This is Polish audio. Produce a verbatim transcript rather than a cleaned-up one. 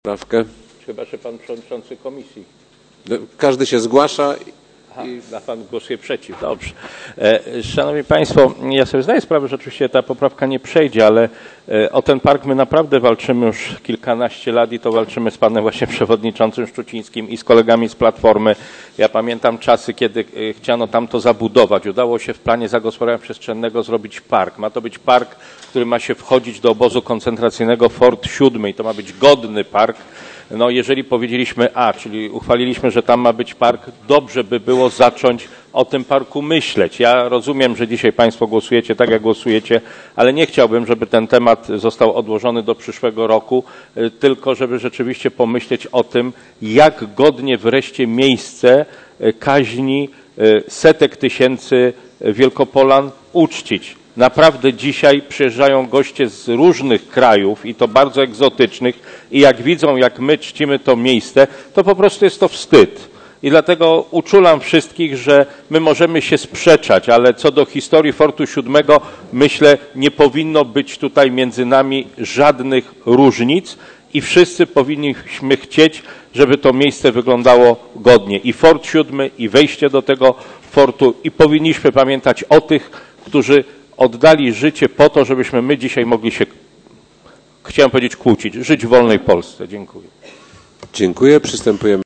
Poprawkę. Chyba, że pan przewodniczący komisji. Każdy się zgłasza. Aha, a pan głosuje przeciw. Dobrze. E, Szanowni Państwo, ja sobie zdaję sprawę, że oczywiście ta poprawka nie przejdzie, ale e, o ten park my naprawdę walczymy już kilkanaście lat i to walczymy z panem właśnie przewodniczącym Szczucińskim i z kolegami z Platformy. Ja pamiętam czasy, kiedy e, chciano tam to zabudować. Udało się w planie zagospodarowania przestrzennego zrobić park. Ma to być park, który ma się wchodzić do obozu koncentracyjnego Fort siódmy i to ma być godny park. No jeżeli powiedzieliśmy A, czyli uchwaliliśmy, że tam ma być park, dobrze by było zacząć o tym parku myśleć. Ja rozumiem, że dzisiaj Państwo głosujecie tak, jak głosujecie, ale nie chciałbym, żeby ten temat został odłożony do przyszłego roku, tylko żeby rzeczywiście pomyśleć o tym, jak godnie wreszcie miejsce kaźni setek tysięcy Wielkopolan uczcić. Naprawdę dzisiaj przyjeżdżają goście z różnych krajów i to bardzo egzotycznych i jak widzą, jak my czcimy to miejsce, to po prostu jest to wstyd. I dlatego uczulam wszystkich, że my możemy się sprzeczać, ale co do historii Fortu siódmego, myślę, nie powinno być tutaj między nami żadnych różnic i wszyscy powinniśmy chcieć, żeby to miejsce wyglądało godnie. I Fort siódmy, i wejście do tego fortu, i powinniśmy pamiętać o tych, którzy oddali życie po to, żebyśmy my dzisiaj mogli się, chciałem powiedzieć, kłócić, żyć w wolnej Polsce. Dziękuję. Dziękuję. Przystępujemy